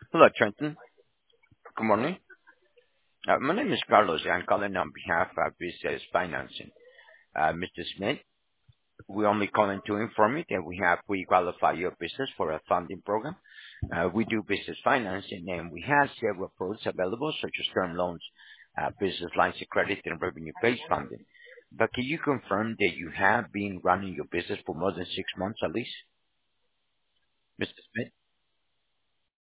Hello, Trenton. Good morning. My name is Carlos. I'm calling on behalf of Business Financing. Mr. Smith, we only calling to inform you that we have pre-qualified your business for a funding program. We do business financing, and we have several products available, such as term loans, business lines of credit, and revenue-based funding. But can you confirm that you have been running your business for more than 6 months at least, Mr. Smith?